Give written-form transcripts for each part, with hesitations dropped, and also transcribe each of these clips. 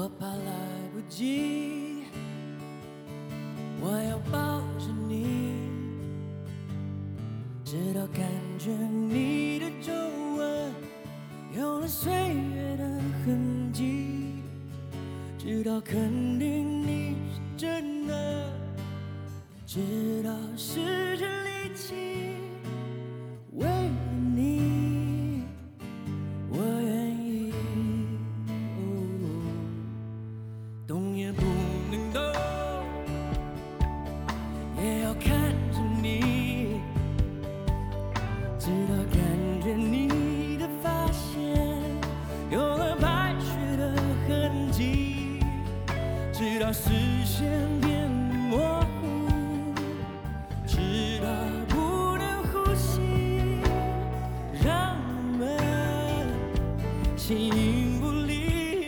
怕来不及，我要抱着你，直到感觉你的皱纹有了岁月的痕迹，直到肯定你是真的，直到失去力气，为了你，我愿意。动也不能动，也要看着你，直到感觉你的发线有了白雪的痕迹，直到视线变模糊，直到不能呼吸，让我们形影不离。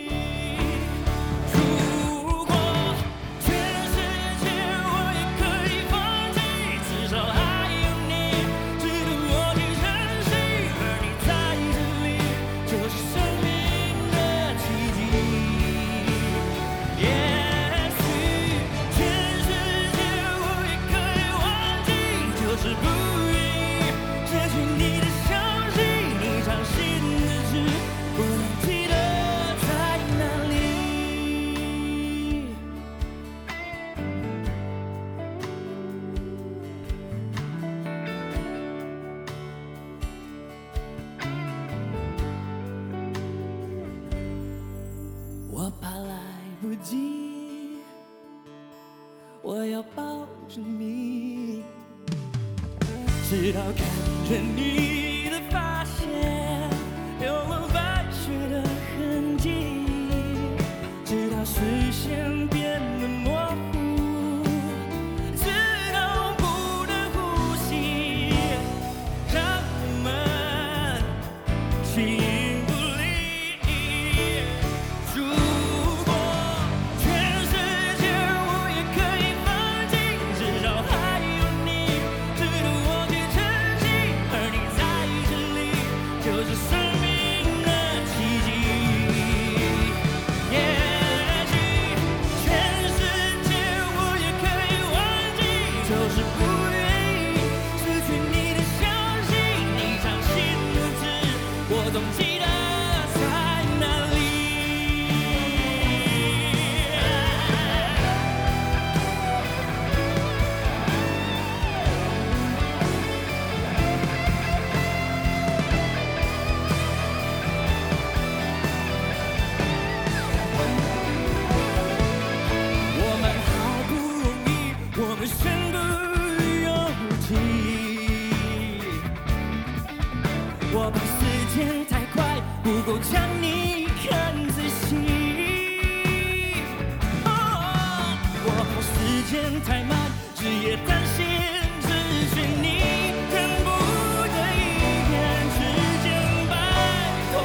我怕来不及，我要抱着你，直到看着你的发线有了白雪的痕迹，直到视线变得模糊，直到不能呼吸，让我们形影不离。总记得在哪里。我们好不容易，我们身不由己。我怕时间太快，不够将你看仔细。我怕时间太慢，日夜担心失去你，恨不得一念之间摆脱，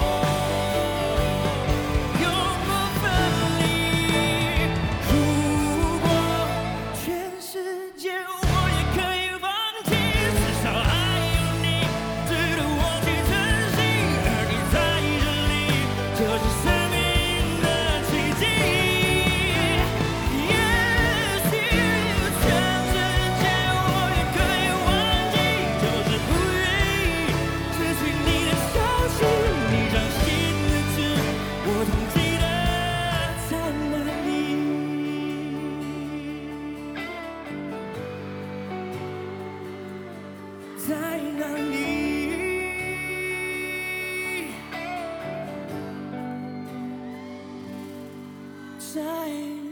永不分离。如果全世界我也可以放弃，至少还有你值得我去珍惜，而你在这里，这是生命的奇迹。也许全世界我也可以忘记，就是不愿意失去你的消息，你掌心的痣，我总记得在哪里，在哪里。在